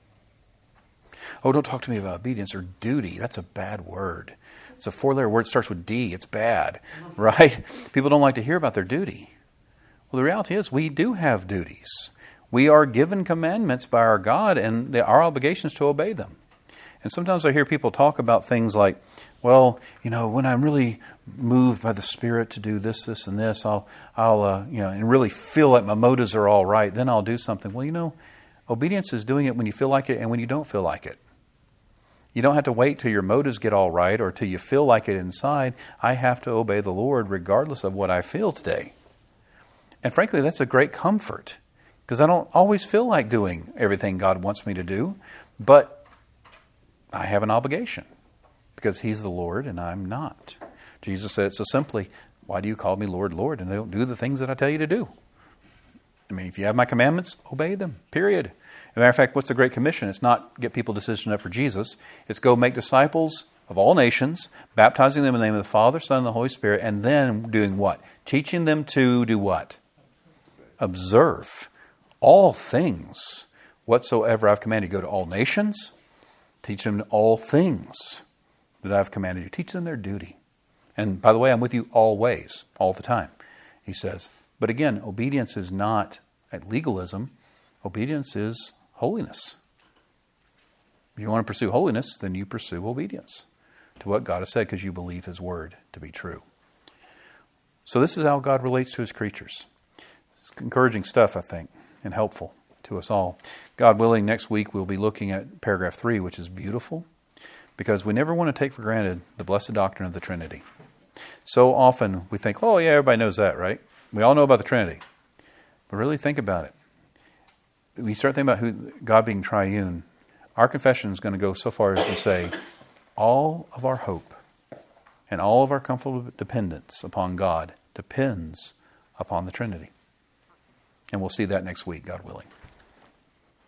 Oh, don't talk to me about obedience or duty. That's a bad word. It's a four-letter word. It starts with D. It's bad, right? People don't like to hear about their duty. Well, the reality is we do have duties. We are given commandments by our God, and our obligation is to obey them. And sometimes I hear people talk about things like, well, you know, when I'm really moved by the Spirit to do this, this, and this, I'll, I'll, uh, you know, and really feel like my motives are all right, then I'll do something. Well, you know, obedience is doing it when you feel like it and when you don't feel like it. You don't have to wait till your motives get all right or till you feel like it inside. I have to obey the Lord regardless of what I feel today. And frankly, that's a great comfort. Because I don't always feel like doing everything God wants me to do, but I have an obligation because He's the Lord and I'm not. Jesus said it so simply, why do you call me Lord, Lord, and I don't do the things that I tell you to do? I mean, if you have my commandments, obey them, period. As a matter of fact, what's the Great Commission? It's not get people to decision up for Jesus. It's go make disciples of all nations, baptizing them in the name of the Father, Son, and the Holy Spirit, and then doing what? Teaching them to do what? Observe all things whatsoever I've commanded you. Go to all nations, teach them all things that I've commanded you. Teach them their duty. And by the way, I'm with you always, all the time, he says. But again, obedience is not legalism. Obedience is holiness. If you want to pursue holiness, then you pursue obedience to what God has said because you believe His word to be true. So this is how God relates to His creatures. It's encouraging stuff, I think, and helpful to us all. God willing, next week we'll be looking at paragraph three, which is beautiful, because we never want to take for granted the blessed doctrine of the Trinity. So often we think, oh yeah, everybody knows that, right? We all know about the Trinity. But really think about it. We start thinking about who God being triune. Our confession is going to go so far as to say, all of our hope and all of our comfortable dependence upon God depends upon the Trinity. And we'll see that next week, God willing.